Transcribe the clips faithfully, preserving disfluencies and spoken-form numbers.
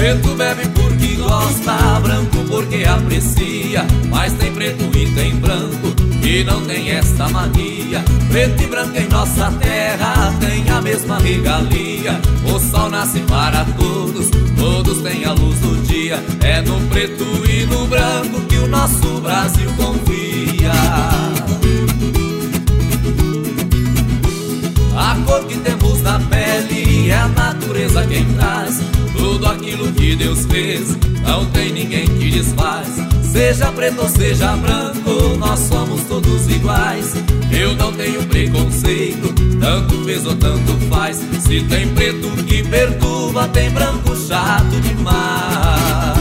Preto bebe porque gosta, branco porque aprecia, mas tem preto e tem branco que não tem esta mania. Preto e branco em nossa terra tem a mesma regalia. O sol nasce para todos, todos têm a luz do dia. É no preto e no branco que o nosso Brasil confia. A cor que temos na pele é a natureza quem traz. Tudo aquilo que Deus fez, não tem ninguém que desfaz. Seja preto ou seja branco, nós somos todos iguais. Eu não tenho preconceito, tanto fez ou tanto faz. Se tem preto que perturba, tem branco chato demais.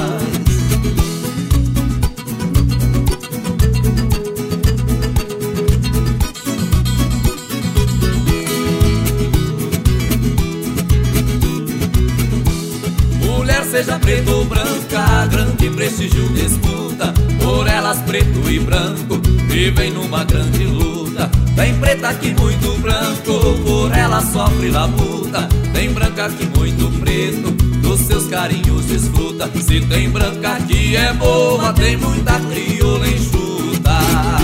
Seja preta ou branca, grande prestígio disputa. Por elas preto e branco vivem numa grande luta. Tem preta que muito branco, por ela sofre labuta. Tem branca que muito preto, dos seus carinhos desfruta. Se tem branca que é boa, tem muita crioula enxuta.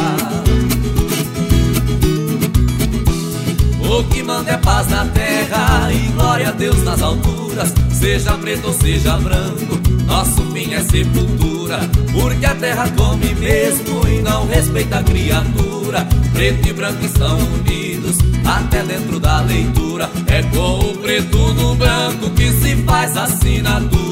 O que manda é paz na terra e glória a Deus nas alturas. Seja preto ou seja branco, nosso fim é sepultura. Porque a terra come mesmo e não respeita a criatura. Preto e branco estão unidos até dentro da leitura. É com o preto no branco que se faz a assinatura.